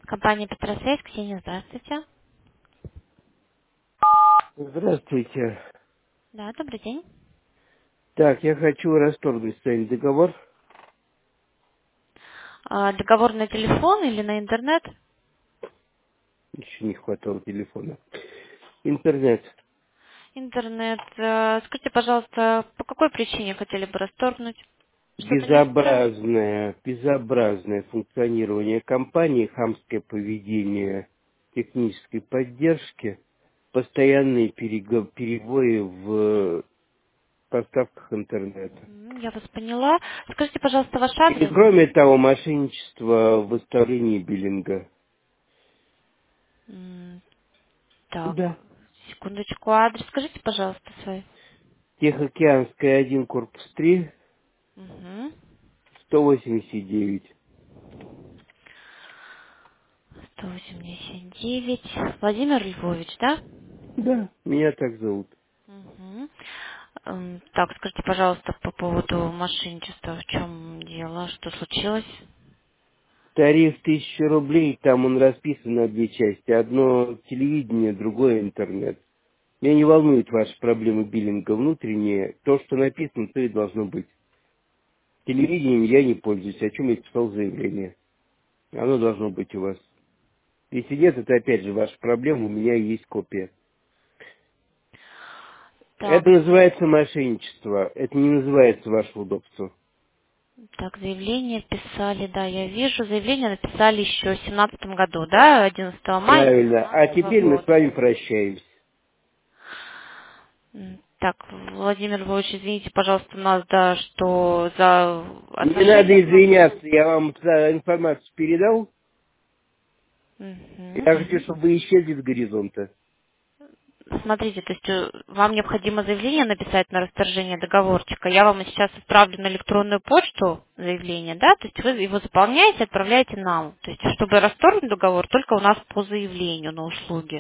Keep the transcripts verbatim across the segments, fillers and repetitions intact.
Компания Петросвязь, Ксения, здравствуйте. Здравствуйте. Да, добрый день. Так, я хочу расторгнуть с вами договор. А, договор на телефон или на интернет? Еще не хватало телефона. Интернет. Интернет. Э, Скажите, пожалуйста, по какой причине хотели бы расторгнуть? Что-то не устраивает? Безобразное, безобразное функционирование компании, хамское поведение технической поддержки, постоянные перего- перебои в поставках интернета. М, Я вас поняла. Скажите, пожалуйста, ваш И адрес. кроме того, мошенничество в выставлении биллинга. М, Так, Да. секундочку, адрес. Скажите, пожалуйста, свой. Тихоокеанская один, корпус три, Угу. сто восемьдесят девять. сто восемьдесят девять. Владимир Львович, да? Да, меня так зовут. Мгм. Эм, Так, скажите, пожалуйста, по поводу мошенничества, в чем дело, что случилось? Тариф тысяча рублей, там он расписан на две части. Одно телевидение, другое интернет. Меня не волнуют ваши проблемы биллинга внутренние. То, что написано, то и должно быть. Телевидением я не пользуюсь, о чем я писал заявление. Оно должно быть у вас. Если нет, это опять же ваша проблема, у меня есть копия. Так, Это называется мошенничество. Это не называется ваше удобство. так, заявление писали, да, я вижу, заявление написали еще в семнадцатом году, да, одиннадцатого мая Правильно. А семнадцатого теперь мы с года. вами прощаемся. М, Так, Владимир Львович, извините, пожалуйста, нас, да, что за Не надо отношения к вам. извиняться, я вам за информацию передал. Мгм. Я хочу, чтобы вы исчезли с горизонта. Смотрите, то есть э, вам необходимо заявление написать на расторжение договорчика. Я вам сейчас отправлю на электронную почту заявление, да, то есть вы его заполняете, отправляете нам. То есть, чтобы расторгнуть договор, только у нас по заявлению на услуги.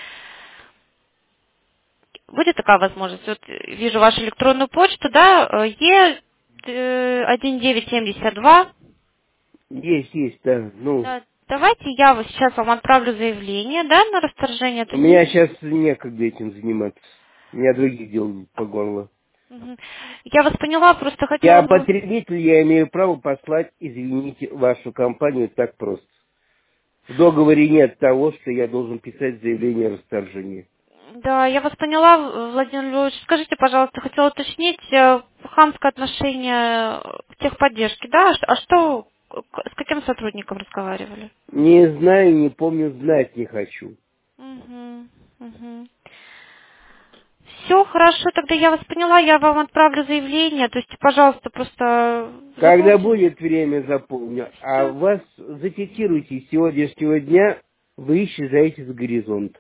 Будет такая возможность? Вот э, вижу вашу электронную почту, да, э, Е один девять семьдесят два. Есть, есть, да. Ну, Да, давайте я вот сейчас вам отправлю заявление, да, на расторжение. То у есть, меня сейчас некогда этим заниматься. У меня других дел по горло. мгм. Я вас поняла, просто хотела Я бы. потребитель, я имею право послать, извините, вашу компанию так просто. В договоре нет того, что я должен писать заявление о расторжении. Да, я вас поняла, Владимир Львович. Скажите, пожалуйста, хотела уточнить, э, хамское отношение к техподдержке, да? А ш- а что, к- с каким сотрудником разговаривали? Не знаю, не помню, знать не хочу. Угу, угу. Все, хорошо, тогда я вас поняла, я вам отправлю заявление, то есть, пожалуйста, просто Когда заполните. будет время, запомню. А Все. вас зафиксируйте с сегодняшнего дня, вы исчезаете с горизонта.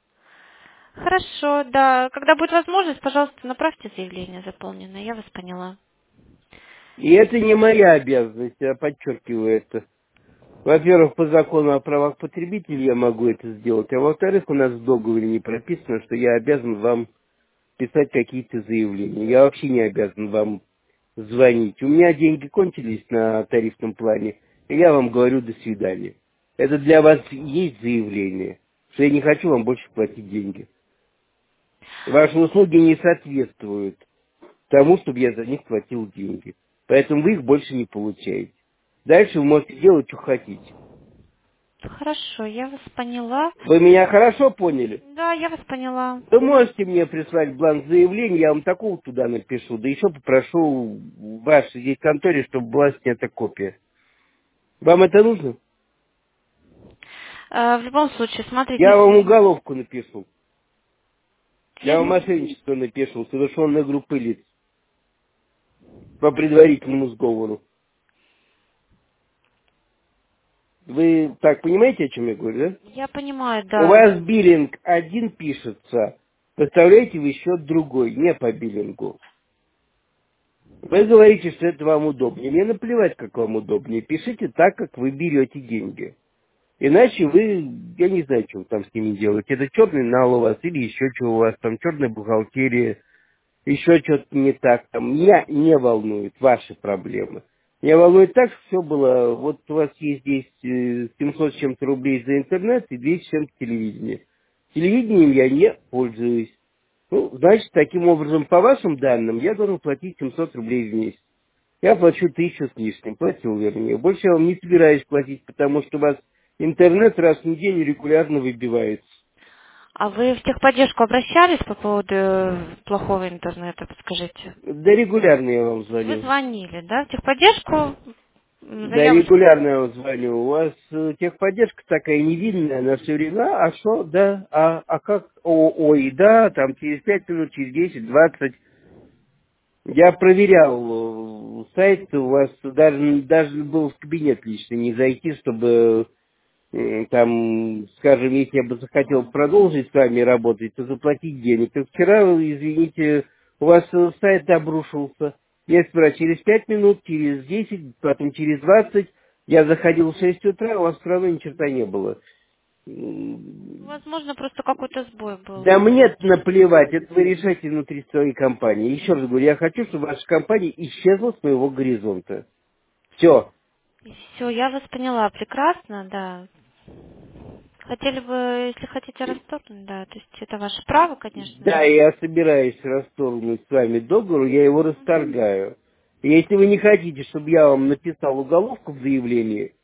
Хорошо, да. Когда будет возможность, пожалуйста, направьте заявление заполненное, я вас поняла. И это не моя обязанность, я подчеркиваю это. Во-первых, по закону о правах потребителей я могу это сделать, а во-вторых, у нас в договоре не прописано, что я обязан вам писать какие-то заявления. Я вообще не обязан вам звонить. У меня деньги кончились на тарифном плане, и я вам говорю до свидания. Это для вас есть заявление, что я не хочу вам больше платить деньги. Ваши услуги не соответствуют тому, чтобы я за них платил деньги. Поэтому вы их больше не получаете. Дальше вы можете делать, что хотите. Хорошо, я вас поняла. Вы меня хорошо поняли? Да, я вас поняла. Вы можете мне прислать бланк заявления, я вам такого туда напишу, да еще попрошу в вашей здесь конторе, чтобы была снята копия. Вам это нужно? Э, В любом случае, смотрите, Я вам уголовку напишу. Я вам если... мошенничество напишу, совершенной группы лиц по предварительному сговору. Вы так понимаете, о чем я говорю, да? Я понимаю, У да. вас биллинг один пишется, поставляете вы счет другой, не по биллингу. Вы говорите, что это вам удобнее. Мне наплевать, как вам удобнее. Пишите так, как вы берете деньги. Иначе вы, я не знаю, что вы там с ними делаете. Это черный нал у вас или еще что у вас там, черная бухгалтерия, еще что-то не так. Там меня не волнует ваши проблемы. Меня волнует так, что все было, вот у вас есть здесь э, семьсот с чем-то рублей за интернет и двести с чем-то телевидение. Телевидением я не пользуюсь. Ну, значит, таким образом, по вашим данным, я должен платить семьсот рублей в месяц. Я плачу тысячу с лишним, платил вернее. Больше я вам не собираюсь платить, потому что у вас интернет раз в неделю регулярно выбивается. А вы в техподдержку обращались по поводу э, плохого интернета, подскажите? Да регулярно я вам То есть вы звоню. звонили, да, в техподдержку, м, Да, заявочку? регулярно я вам звоню. У вас э, техподдержка такая невинная, она все время, а что, да, а, а как, о, ой, да, там через пять минут, через десять, двадцать. Я проверял э, сайт, у вас даже, даже был в кабинет лично не зайти, чтобы м, там, скажем, если я бы захотел продолжить с вами работать, то заплатить денег. Так вчера, извините, у вас э, сайт обрушился. Я спрашиваю, через пять минут, через десять, потом через двадцать, я заходил в шесть утра, у вас все равно ни черта не было. М, Возможно, просто какой-то сбой был. Да мне наплевать, это вы решайте внутри своей компании. Еще раз говорю, я хочу, чтобы ваша компания исчезла с моего горизонта. Все. Все, я вас поняла, прекрасно, да. Хотели бы, если хотите, расторгнуть, да, то есть это ваше право, Да, конечно. я собираюсь расторгнуть с вами договор, я его расторгаю. И если вы не хотите, чтобы я вам написал уголовку в заявлении,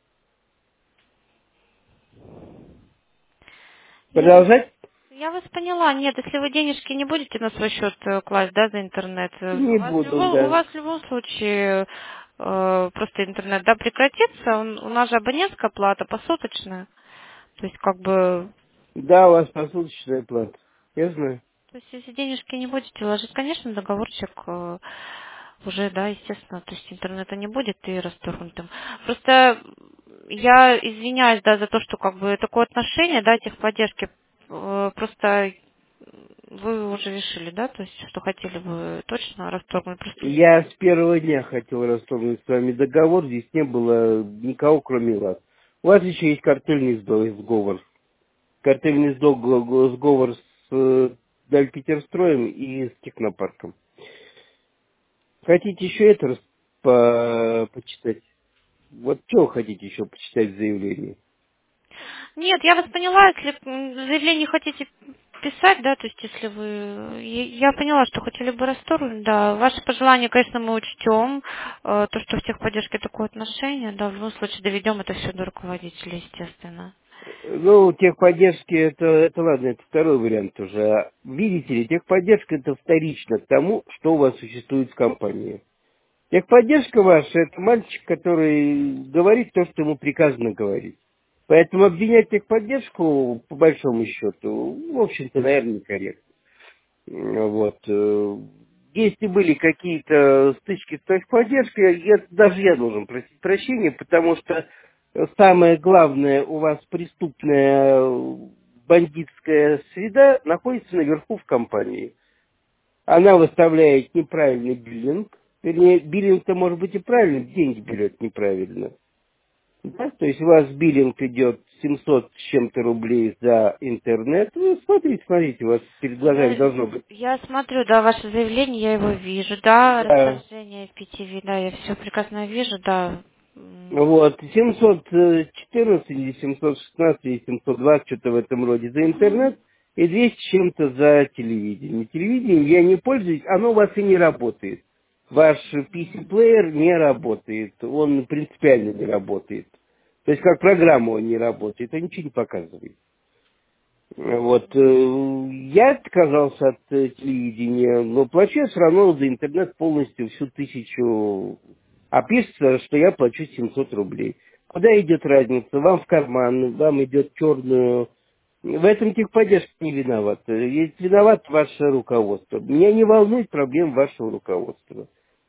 Я вас, продолжать я вас поняла. Нет, если вы денежки не будете на свой счет э, класть, да, за интернет, э, у не вас в буду, любом, у да. вас в любом случае э, просто интернет, да, прекратится. Он- у нас же абонентская плата посуточная. То есть как бы, Да, у вас посуточная плата. Я знаю. то есть если денежки не будете ложить, конечно, договорчик э, уже, да, естественно, то есть интернета не будет и расторгнутым. Просто я извиняюсь, да, за то, что как бы такое отношение, да, техподдержки, э, просто вы уже решили, да, то есть что хотели бы точно расторгнуть, просто я- Я с первого дня хотел расторгнуть с вами договор, здесь не было никого, кроме вас. У вас еще есть картельный сдо- сговор. Картельный сдо- сговор с э, Дальпетерстроем и с Технопарком. Хотите еще это рас- по- почитать? Вот что вы хотите еще почитать в заявлении? Нет, я вас поняла, если м, заявление хотите писать, да, то есть если вы... Я я поняла, что хотели бы расторгнуть, да. Ваши пожелания, конечно, мы учтем. Э, То, что в техподдержке такое отношение, да, в любом случае доведем это все до руководителя, естественно. Ну, техподдержки, это, это ладно, это второй вариант уже. А видите ли, техподдержка это вторично к тому, что у вас существует в компании. Техподдержка ваша, это мальчик, который говорит то, что ему приказано говорить. Поэтому обвинять техподдержку, по большому счету, в общем-то, наверное, некорректно. Вот. э, Если были какие-то стычки с техподдержкой, я, даже я должен просить прощения, потому что самое главное, у вас преступная э, бандитская среда находится наверху в компании. Она выставляет неправильный биллинг, вернее, биллинг-то может быть и правильный, деньги берет неправильно. Да? То есть у вас биллинг идет семьсот с чем-то рублей за интернет. Ну, смотрите, смотрите, у вас перед глазами Я, должно быть. я смотрю, да, ваше заявление, я его вижу, да, Да. расторжение эф пи ти ви, да, я все прекрасно вижу, да. М, Вот, семьсот четырнадцать или семьсот шестнадцать или семьсот двадцать, что-то в этом роде за интернет, и двести с чем-то за телевидение. Телевидением я не пользуюсь, оно у вас и не работает. Ваш пи си-плеер не работает, он принципиально не работает. То есть как программа он не работает, он ничего не показывает. Вот, э, я отказался от э, телевидения, но плачу я все равно за интернет полностью всю тысячу, а пишется, что я плачу семьсот рублей. Куда идет разница? Вам в карман, вам идет черную. В этом техподдержка не виновата. Есть виноват ваше руководство. Меня не волнует проблем вашего руководства.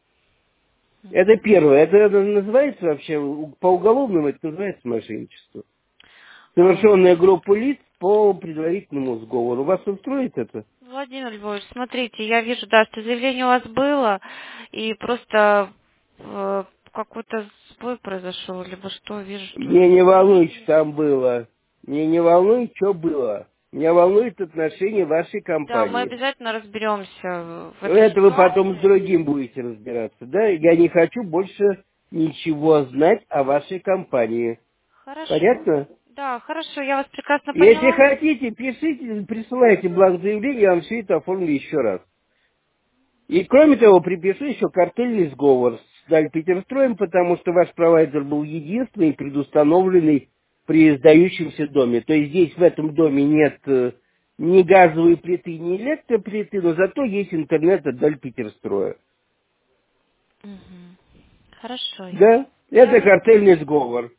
Это первое. Это называется вообще, по уголовному это называется мошенничество. а, Совершенная группа лиц по предварительному сговору. Вас устроит это? Владимир Львович, смотрите, я вижу, да, что заявление у вас было, и просто э, какой-то сбой произошел, либо что, вижу, что... Мне не волнует, что там было. Мне не волнует, что было. Меня волнует отношение вашей Да, мы компании. обязательно разберемся в этой Это вы потом с ситуации. другим будете разбираться, да? Я не хочу больше ничего знать о вашей компании. Хорошо. Понятно? Да, хорошо, я вас прекрасно Если поняла. хотите, пишите, присылайте бланк заявления, я вам все это оформлю еще раз. И кроме того, припишу еще картельный сговор с Дальпетерстроем, потому что ваш провайдер был единственный, предустановленный при сдающемся доме. То есть здесь в этом доме нет э, ни газовой плиты, ни электроплиты, но зато есть интернет от Дальпетерстроя. Мгм. Хорошо. Да? Я Это вас... картельный сговор.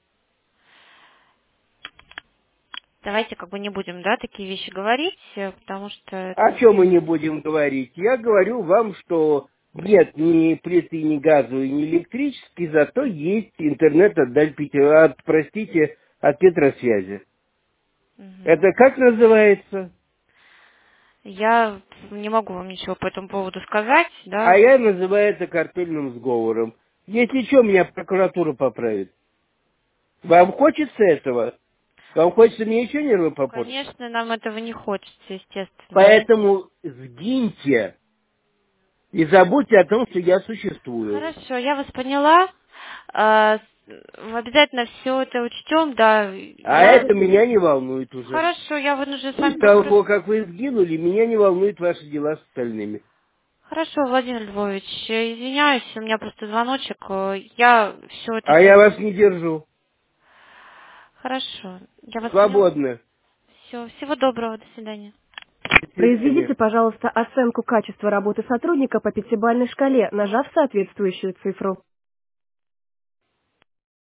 Давайте как бы не будем, да, такие вещи говорить, э, потому что О это... чем мы не будем говорить? Я говорю вам, что нет ни плиты, ни газовой, ни электрической, зато есть интернет от Дальпетер, от, простите, от Петросвязи. Мгм. Это как называется? Я не могу вам ничего по этому поводу сказать, А да. я называю это картельным сговором. Если что, меня прокуратура поправит. Вам хочется этого? Вам хочется мне еще нервы попортить? Конечно, нам этого не хочется, естественно. Поэтому сгиньте и забудьте о том, что я существую. Хорошо, я вас поняла. А, с- Обязательно все это учтем, да. А Я... это меня не волнует уже. Хорошо, я вынуждена с вами После того, попрощаться. как вы сгинули, меня не волнуют ваши дела с остальными. Хорошо, Владимир Львович, э, извиняюсь, у меня просто звоночек. э, Я все это А я дело... вас не держу. Хорошо, я вас поняла. Свободно. Все, всего доброго, до свидания. До свидания. Произведите, пожалуйста, оценку качества работы сотрудника по пятибалльной шкале, нажав соответствующую цифру.